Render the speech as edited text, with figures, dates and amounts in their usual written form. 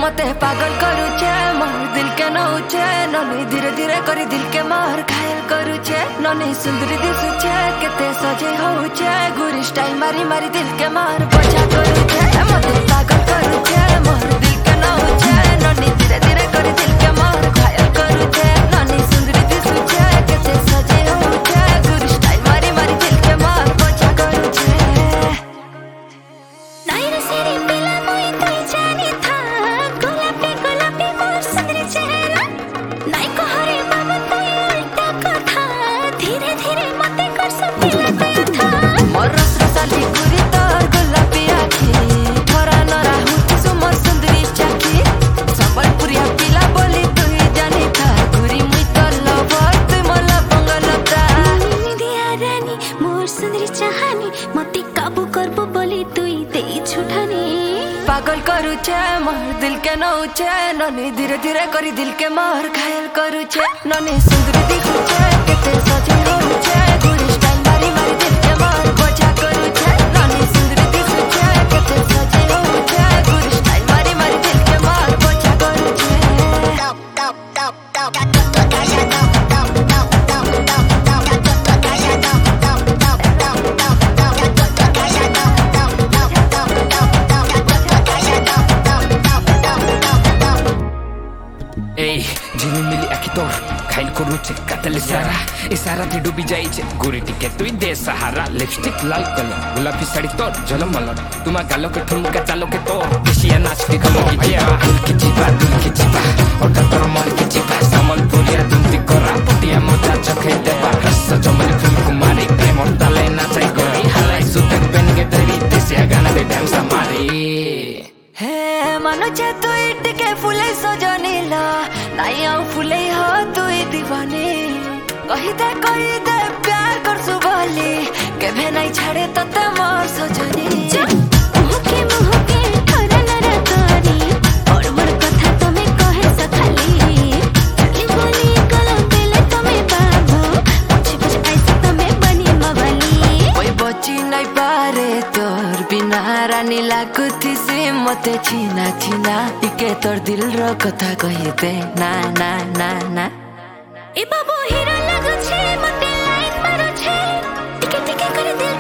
मते पागल करूचे मोर दिल के नौचे ननी धीरे धीरे करी दिल के मार घायल करूचे ननी सुंदरी दिसुचे केते सजे होचे गुरी स्टाइल मारी मारी दिल के मार बचा करूचे मते पागल करूचे मोर दिल के नौचे ननी धीरे धीरे करी दिल के मार घायल करूचे ननी सुंदरी दिसुचे केते सजे होचे गुरी स्टाइल मारी मारी दिल के मार बचा करूचे नाइरा सेरी पिला मोई तोई जानी था गोलापी गोलापी मोर सुंदरी चेहरा नाई को हरे बाबा तोई उल्टा कथा धीरे धीरे मते कर सब पिला गया था मोर रसरसाली गुरी तोर गोलापी आखी थोरा नरा हुती सु मोर सुंदरी चाखी संबलपुरिया पिला बोली तोई जानी था गुरी मुई तो लवर तुई मला बंगलता निदिया रानी मोर सुंदरी चाहनी मते काबू करबो बोली तुई देई छुठानी पागल करूचे मोर दिल के नौचे ननी धीरे धीरे करी दिल के मार घायल करूचे ननी सुंदरी दिखुचे केते सजे होचे गुरी स्टाइल मारी मारी दिल के मार बचा करूचे ननी सुंदरी दिखुचे केते सजे होचे गुरी स्टाइल मारी मारी दिल के मार बचा करूचे मिली आखि तोर खाइल करूचे कातले सारा ए सारा थी डूबी जाई छे गोरी टिके तुई दे सहारा लिपस्टिक लाल कलर गुलाबी साड़ी तोर झलमल तुमा गालो के ठुमका चालो के तोर देशिया नाच के खलो की जेवा दिल के जीवा और तोर मन के जीवा संबलपुरिया दुमती कोरा पटिया मोजा चखे देबा रस जमल फूल कुमारी प्रेम और ताले नाचाई गोरी हलाई सुतक पेन के तेरी देशिया गाना दे डांस हमारी हे मनुचे तुई टिके फुले सजनीला नाई आउ फुले हो तुई दीवानी कही दे प्यार कर सुबली केभे नाई छाड़े तते मोर सजनी मुह के ठोरा नरा करी और मोर कथा तमे कहे सखाली चली बोली कलम देले तमे बाबू पछे पछे ऐसे तमे बनी मवाली कोई बची नाई पारे तोर बिना रानी लागुथी से मते छीना छीना इके तोर दिल रो कथा कही दे ना ना ना ना ए बाबू हीरा लागु छे मते लाइन मारो छे टिके टिके कर दे